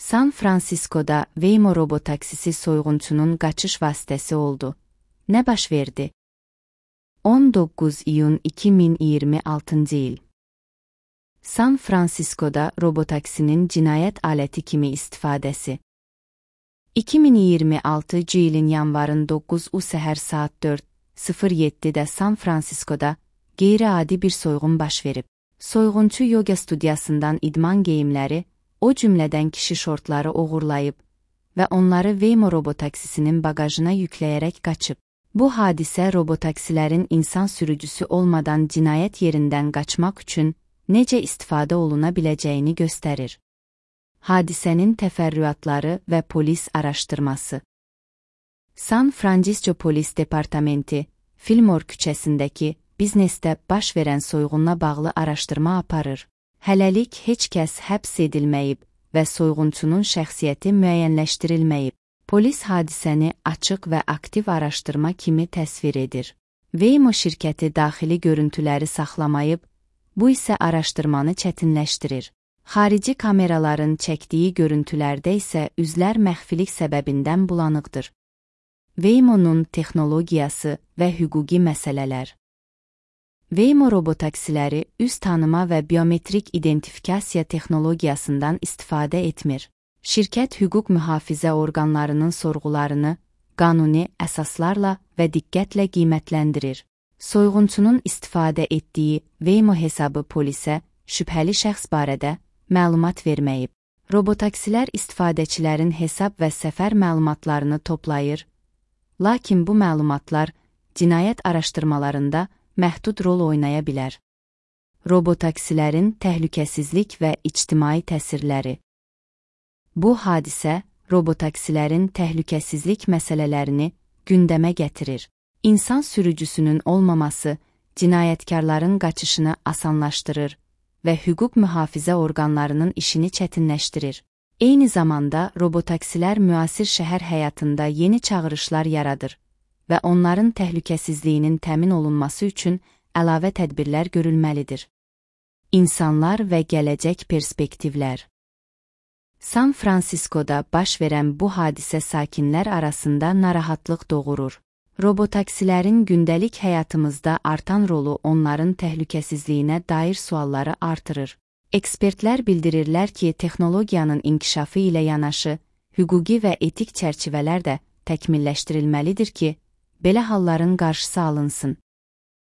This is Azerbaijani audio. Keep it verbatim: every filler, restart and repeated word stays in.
San Francisco'da Waymo robotaksisi soyğunçunun qaçış vasitəsi oldu. Nə baş verdi? on doqquz iyun iki min iyirmi altıncı il. San Francisco'da robotaksinin cinayət aləti kimi istifadəsi. iki min iyirmi altıncı ilin yanvarın doqquzu səhər saat dörd sıfır yeddidə San Francisco'da qeyri-adi bir soyğun baş verib. Soyğunçu yoga studiyasından idman geyimləri, o cümlədən kişi şortları oğurlayıb və onları Waymo robotaksisinin bagajına yükləyərək qaçıb. Bu hadisə robotaksilərin insan sürücüsü olmadan cinayət yerindən qaçmaq üçün necə istifadə oluna biləcəyini göstərir. Hadisənin təfərrüatları və polis araşdırması. San Francisco Polis Departamenti, Fillmore küçəsindəki biznesdə baş verən soyğunla bağlı araşdırma aparır. Hələlik heç kəs həbs edilməyib və soyğunçunun şəxsiyyəti müəyyənləşdirilməyib. Polis hadisəni açıq və aktiv araşdırma kimi təsvir edir. Waymo şirkəti daxili görüntüləri saxlamayıb, bu isə araşdırmanı çətinləşdirir. Xarici kameraların çəkdiyi görüntülərdə isə üzlər məxfilik səbəbindən bulanıqdır. Waymo'nun texnologiyası və hüquqi məsələlər. Waymo robotaksiləri üz tanıma və biometrik identifikasiya texnologiyasından istifadə etmir. Şirkət hüquq mühafizə orqanlarının sorğularını qanuni əsaslarla və diqqətlə qiymətləndirir. Soyğunçunun istifadə etdiyi Waymo hesabı polisə şübhəli şəxs barədə məlumat verməyib. Robotaksilər istifadəçilərin hesab və səfər məlumatlarını toplayır, lakin bu məlumatlar cinayət araşdırmalarında məhdud rol oynaya bilər. Robotaksilərin təhlükəsizlik və ictimai təsirləri. Bu hadisə robotaksilərin təhlükəsizlik məsələlərini gündəmə gətirir. İnsan sürücüsünün olmaması cinayətkarların qaçışını asanlaşdırır və hüquq mühafizə orqanlarının işini çətinləşdirir. Eyni zamanda robotaksilər müasir şəhər həyatında yeni çağırışlar yaradır və onların təhlükəsizliyinin təmin olunması üçün əlavə tədbirlər görülməlidir. İnsanlar və gələcək perspektivlər. San Francisco'da baş verən bu hadisə sakinlər arasında narahatlıq doğurur. Robotaksilərin gündəlik həyatımızda artan rolu onların təhlükəsizliyinə dair sualları artırır. Ekspertlər bildirirlər ki, texnologiyanın inkişafı ilə yanaşı, hüquqi və etik çərçivələr də təkmilləşdirilməlidir ki, belə halların qarşısı alınsın.